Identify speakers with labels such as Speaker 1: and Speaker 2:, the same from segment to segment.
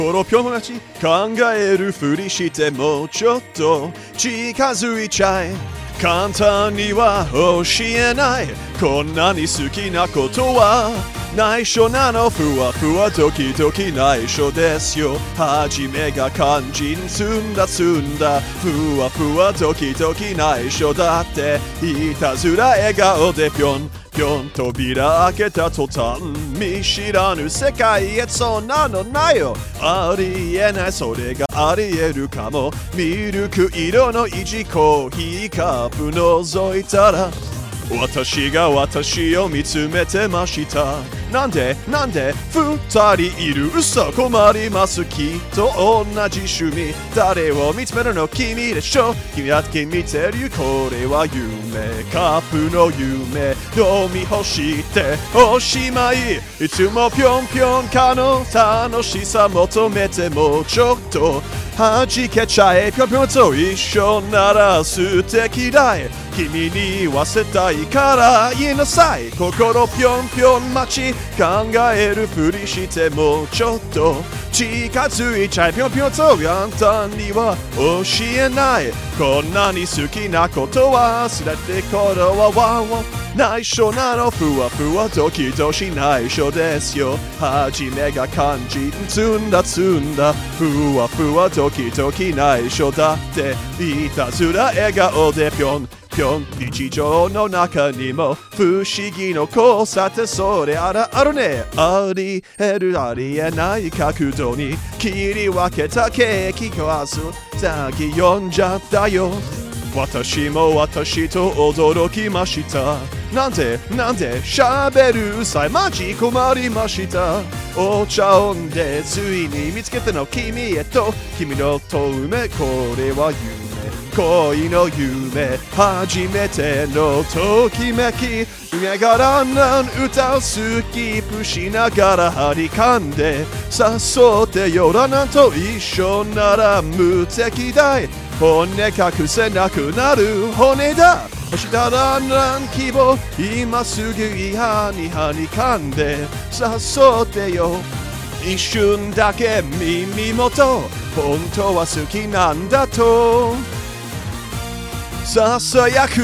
Speaker 1: 心ぴょんなち考えるふりしてもうちょっと近づいちゃえ簡単には教えないこんなに好きなことは内緒なのふわふわドキドキ内緒ですよ初めが肝心積んだふわふわドキドキ内緒だっていたずら笑顔でぴょんぴょん扉開けた途端見知らぬ世界へそんなのないよありえないそれがありえるかもミルク色のイジコーヒーカップ覗いたら私が私を見つめてましたなんで二人いる嘘困りますきっと同じ趣味誰を見つめるの君でしょ君だけ見てるこれは夢カップの夢飲み干しておしまいいつもぴょんぴょんかの楽しさ求めてもうちょっと弾けちゃえぴょんぴょんと一緒なら素敵だい君に言わせたいから言いなさい心ぴょんぴょん待ち考えるふりしてもうちょっと近づいちゃえぴょんぴょんと簡単には教えないこんなに好きなことは忘れて頃はワンワン内緒なのふわふわドキドキ内緒ですよ初めが肝心積んだふわふわドキドキ内緒だっていたずら笑顔でぴょんぴょん日常の中にも不思議の交差点それあるねありえるありえない角度に切り分けたケーキグラス先読んじゃったよ私も私と驚きましたなんで喋る際マジ困りましたお茶をんでついに見つけたの君へと君の遠目これは恋の夢初めてのときめき夢からなん歌をスキップしながら張り噛んで誘ってよらなんと一緒なら無敵だい骨隠せなくなる骨だしたらなん希望今すぐいはに噛んで誘ってよ一瞬だけ耳元本当は好きなんだとささやく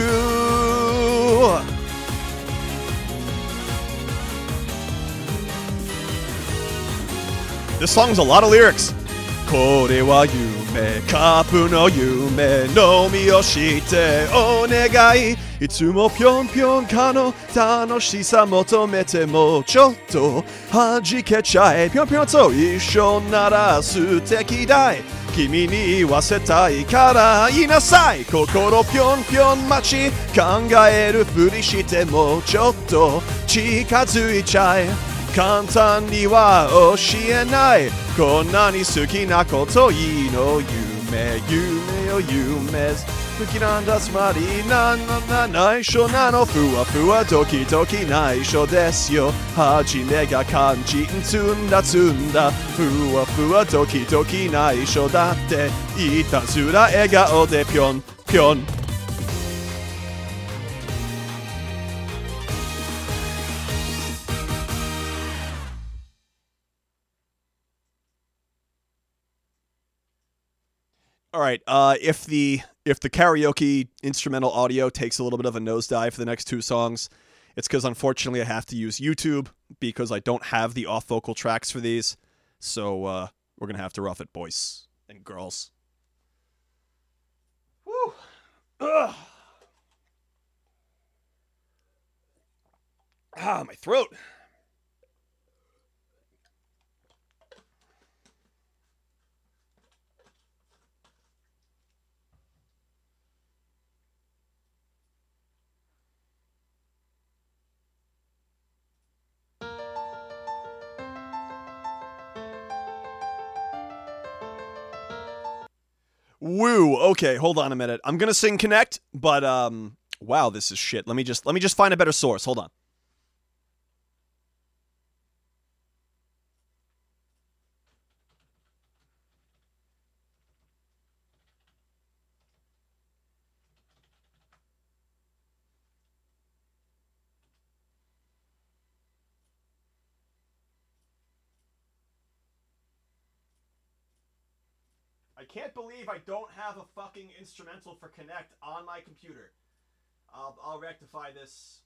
Speaker 1: This song's a lot of lyrics これは夢カップの夢飲みをしてお願いいつもぴょんぴょんかの楽しさ求めてもちょっと弾けちゃえぴょんぴょんと一緒なら素敵だい君に言わせたいから言いなさい心ぴょんぴょん待ち考えるふりしてもちょっと近づいちゃえ簡単には教えないこんなに好きなこといいの夢よ夢好きなんだつまり内緒なのふわふわドキドキ内緒ですよ初めが肝心積んだふわふわドキドキ内緒だっていたずら笑顔でぴょんぴょんAll right. If the karaoke instrumental audio takes a little bit of a nosedive for the next two songs, it's because unfortunately I have to use YouTube because I don't have the off vocal tracks for these. So we're gonna have to rough it, boys and girls. Woo. Ugh. My throat. Woo. Okay, hold on a minute. I'm gonna sing Connect, but wow, this is shit. Let me just find a better source. Hold on. can't believe I don't have a fucking instrumental for Connect on my computer. I'll rectify this.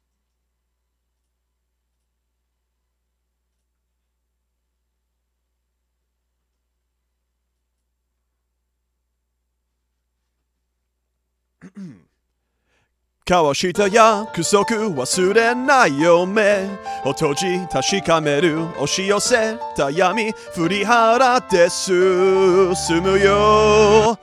Speaker 1: 交わした約束忘れないよ目を閉じ確かめる押し寄せた闇振り払って進むよ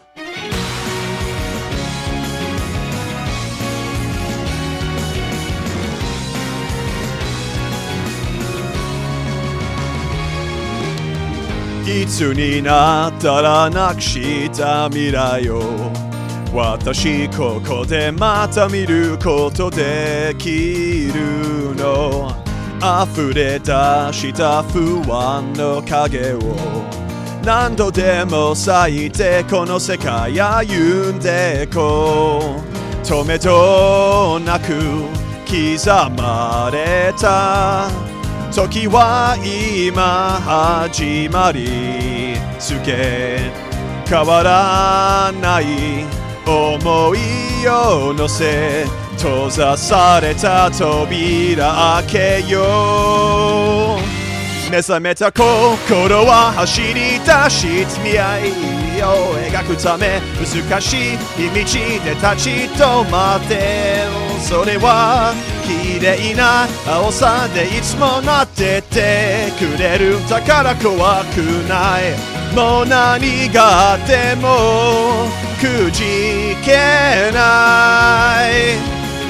Speaker 1: いつになったらなくした未来を私ここでまた見ることできるの溢れ出した不安の影を何度でも咲いてこの世界歩んでこう止めどなく刻まれた時は今始まりつけ変わらない思いを乗せ閉ざされた扉開けよう目覚めた心は走り出し未来を描くため難しい道で立ち止まってそれは綺麗な青さでいつもなっててくれるだから怖くないもう何があってもくじけない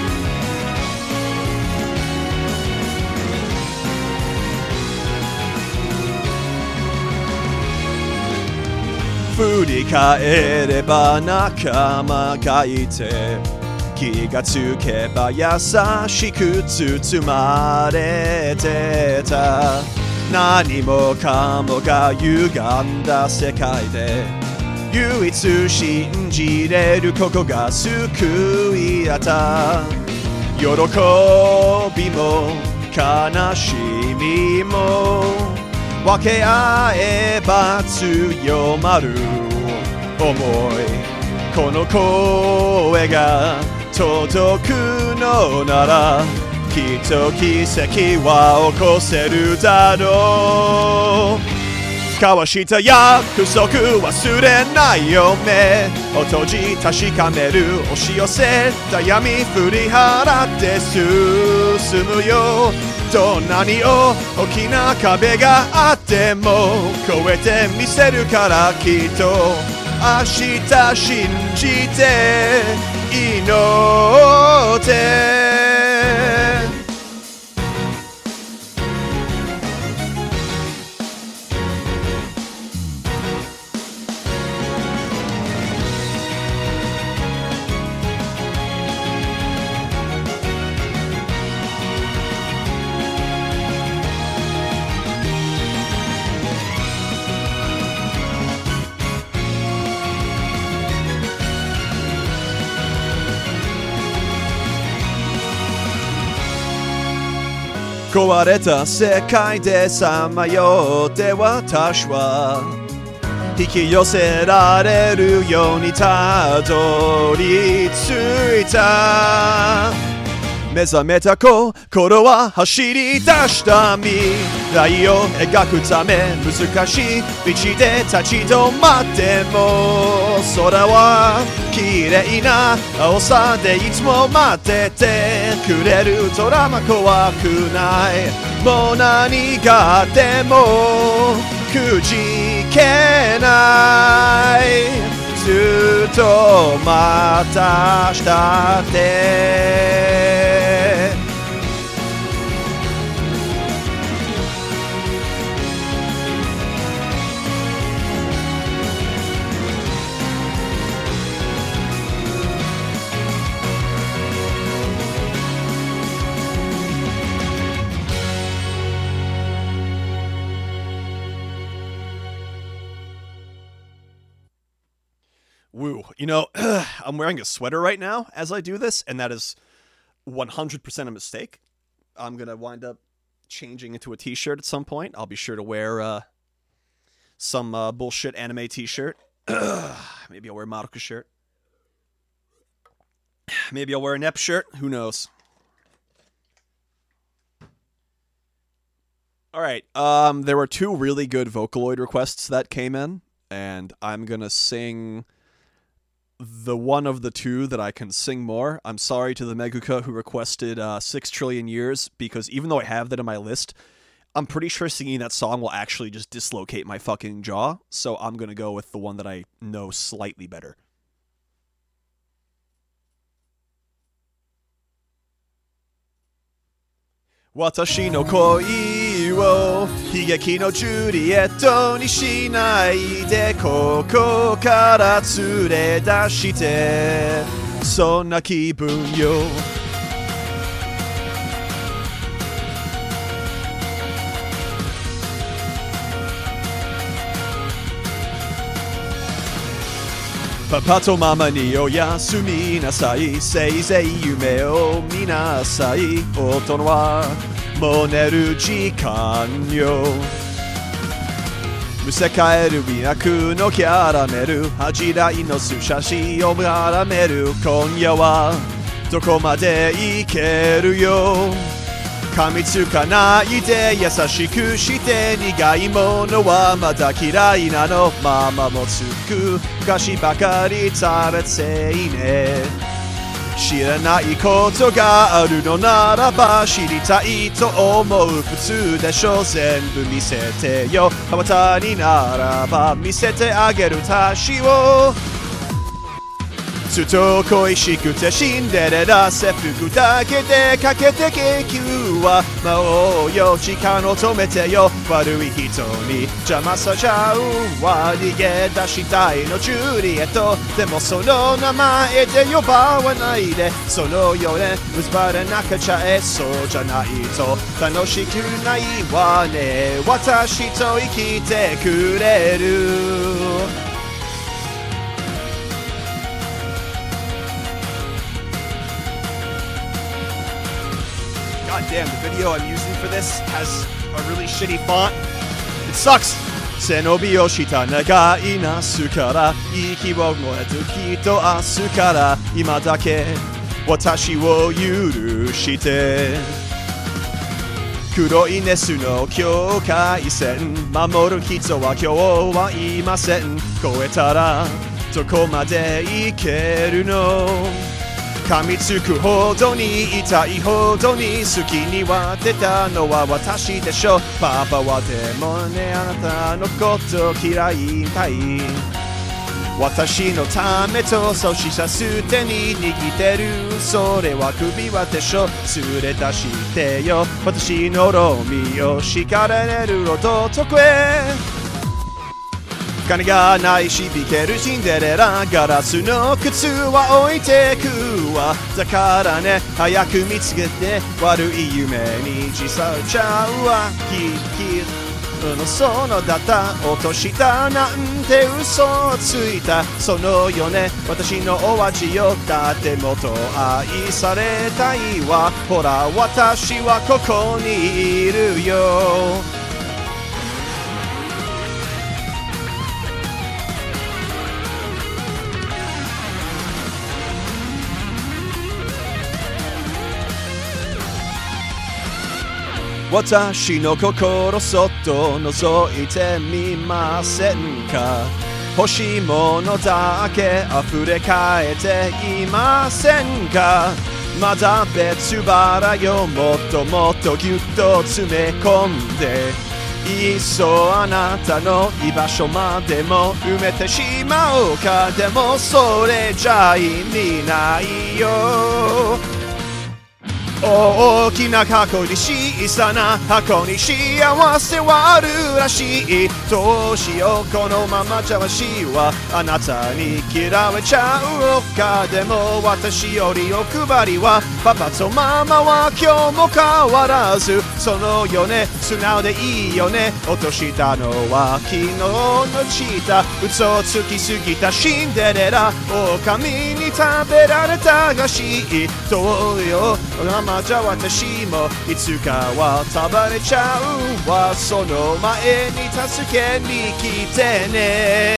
Speaker 1: 振り返れば仲間がいて気がつけば優しく包まれてた何もかもが歪んだ世界で唯一信じれるここが救いだった喜びも悲しみも分け合えば強まる思いこの声が届くのならきっと奇跡は起こせるだろう交わした約束忘れないよ目を閉じ確かめる押し寄せた闇振り払って進むよどんなに大きな壁があっても越えてみせるからきっと明日信じて祈って壊れた世界でさまよって私は引き寄せられるようにたどり着いた目覚めた心は走り出した未来を描くため難しい道で立ち止まっても空は綺麗な青さでいつも待っててくれるドラマ怖くないもう何があってもくじけないずっとまたしたってWoo. You know, I'm wearing a sweater right now as I do this, and that is 100% a mistake. I'm going to wind up changing into a t-shirt at some point. I'll be sure to wear some bullshit anime t-shirt Maybe I'll wear a Madoka shirt. Maybe I'll wear a Nep shirt. Who knows? All right. There were 2 really good Vocaloid requests that came in, and I'm gonna sing the one of the 2 that I can sing more. I'm sorry to the Meguka who requested 6 Trillion Years, because even though I have that in my list, I'm pretty sure singing that song will actually just dislocate my fucking jaw, so I'm gonna go with the one that I know slightly better. 私の恋を悲劇のジュリエットにしないでここから連れ出してそんな気分よパパとママにおやすみなさいせいぜい夢を見なさい大人はもう寝る時間よむせ返る魅惑のキャラメル恥じらいの寿写真を絡める今夜はどこまでいけるよ噛みつかないで優しくして苦いものはまだ嫌いなのママもつく菓子ばかり食べていね知らないことがあるのならば知りたいと思う普通でしょ全部見せてよあなたにならば見せてあげる私をずっと恋しくてシンデレラ制服だけでかけて結局は魔王よ時間を止めてよ悪い人に邪魔さちゃうわ逃げ出したいのジュリエットでもその名前で呼ばないでそのよね結ばれなくちゃえそうじゃないと楽しくないわね私と生きてくれるGod damn, the video I'm using for this has a really shitty font. It sucks! 背伸びをした長い夏から息を燃えるきっと明日から今だけ私を許して黒いネスの境界線守る人は今日はいません越えたらどこまで行けるの噛みつくほどに痛いほどに好きには出たのは私でしょパパはでもねあなたのこと嫌いたい私のためとそうしたすでに握ってるそれは首輪でしょ連れ出してよ私のロミオ叱られる弟へ金がないしびけるシンデレラガラスの靴は置いてくわだからね早く見つけて悪い夢に自殺ちゃうわそのだった落としたなんて嘘をついたそのよね私のお味よだってもっと愛されたいわほら私はここにいるよ私の心そっと覗いてみませんか欲しいものだけ溢れ返っていませんかまだ別腹よもっともっとぎゅっと詰め込んでいっそあなたの居場所までも埋めてしまおうかでもそれじゃ意味ないよ大きな箱に小さな箱に幸せはあるらしいどうしようこのままじゃわしはあなたに嫌われちゃうのかでも私よりお配りはパパとママは今日も変わらずそのよね素直でいいよね落としたのは昨日のチータ嘘つきすぎたシンデレラ狼に食べられたがしいどうよじゃ私もいつかは食べれちゃうわその前に助けに来てね